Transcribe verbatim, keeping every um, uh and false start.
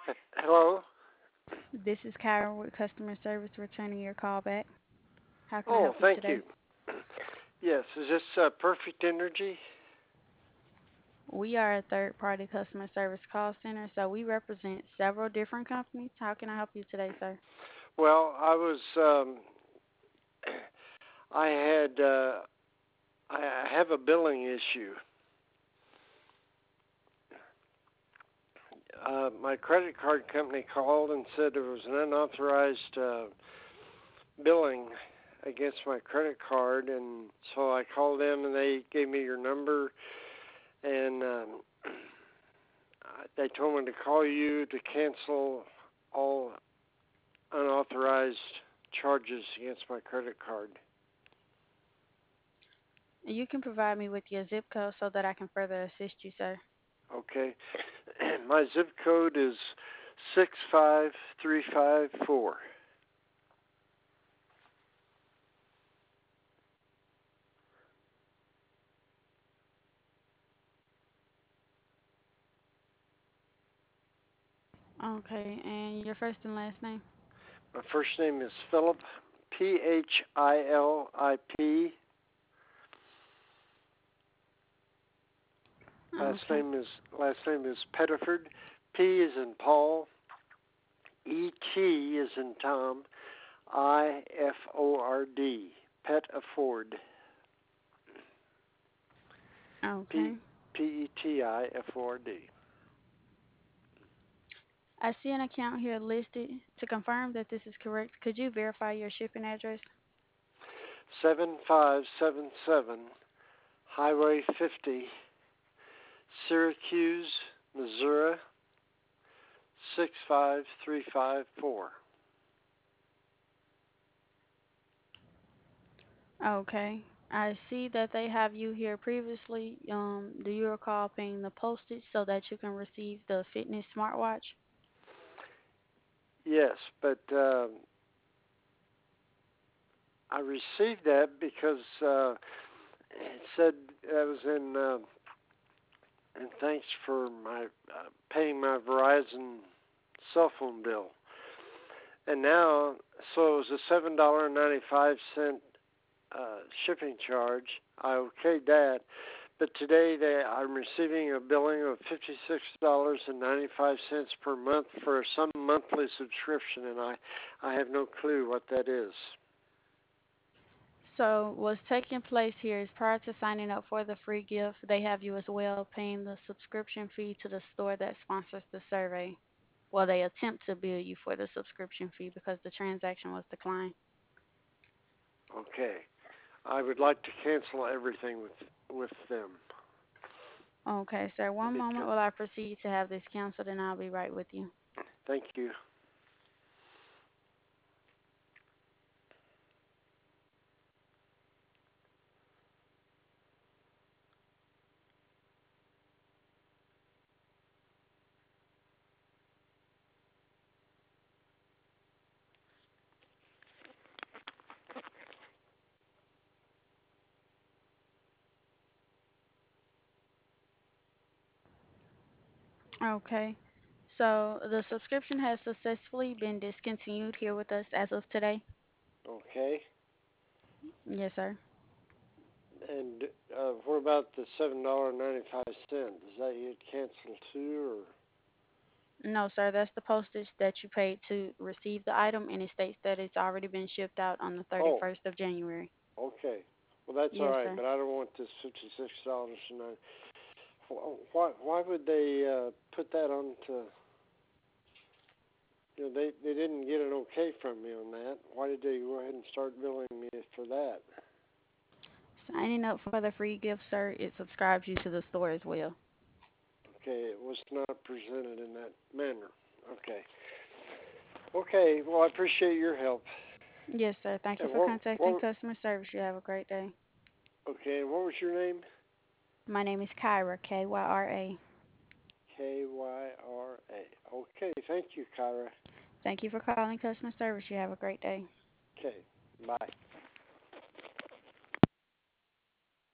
Hello. This is Kyra with customer service returning your call back. How can I Oh, help you thank today? you. Yes, is this uh, Perfect Energy? We are a third party customer service call center, so we represent several different companies. How can I help you today, sir? Well, I was um, I had uh, I have a billing issue. Uh, my credit card company called and said there was an unauthorized uh, billing against my credit card, and so I called them and they gave me your number, and um, they told me to call you to cancel all unauthorized charges against my credit card. You can provide me with your zip code so that I can further assist you, sir. Okay. My zip code is six five three five four. Okay, and your first and last name? My first name is Philip, P H I L I P. Last Okay. name is last name is Pettiford. P is in Paul. E T is in Tom. I F O R D. Pet Afford. P Okay. P E T I F O R D. I see an account here listed. To confirm that this is correct, could you verify your shipping address? Seven five seven seven Highway fifty, Syracuse, Missouri six five three five four. Okay. I see that they have you here previously. Um, do you recall paying the postage so that you can receive the fitness smartwatch? Yes, but um, I received that because uh, it said that was in, uh, and thanks for my uh, paying my Verizon cell phone bill. And now, so it was a seven dollar and ninety five cent uh, shipping charge. I okayed that, but today they, I'm receiving a billing of fifty six dollars and ninety five cents per month for some monthly subscription, and I, I have no clue what that is. So, what's taking place here is prior to signing up for the free gift, they have you as well paying the subscription fee to the store that sponsors the survey. Well, they attempt to bill you for the subscription fee because the transaction was declined. Okay, I would like to cancel everything with with them. Okay, sir. One moment Because, while I proceed to have this canceled, and I'll be right with you. thank you. Okay. So, the subscription has successfully been discontinued here with us as of today. Okay, Yes, sir. and uh, what about the seven dollar ninety five cent? Does that get canceled too, No, sir, that's the postage that you paid to receive the item, and it states that it's already been shipped out on the or oh, thirty-first of January. okay. Well, that's all Yes, right, sir. but I don't want this fifty six dollars and nine. Why why would they uh, put that on to? You know, they they didn't get an okay from me on that. Why did they go ahead and start billing me for that? Signing up for the free gift, sir, it subscribes you to the store as well. Okay, it was not presented in that manner. Okay. Okay, well, I appreciate your help. Yes, sir. Thank you And for what, contacting what, customer service. You have a great day. okay, and what was your name? My name is Kyra, K Y R A. K Y R A. Okay, thank you, Kyra. Thank you for calling customer service. You have a great day. Okay, bye.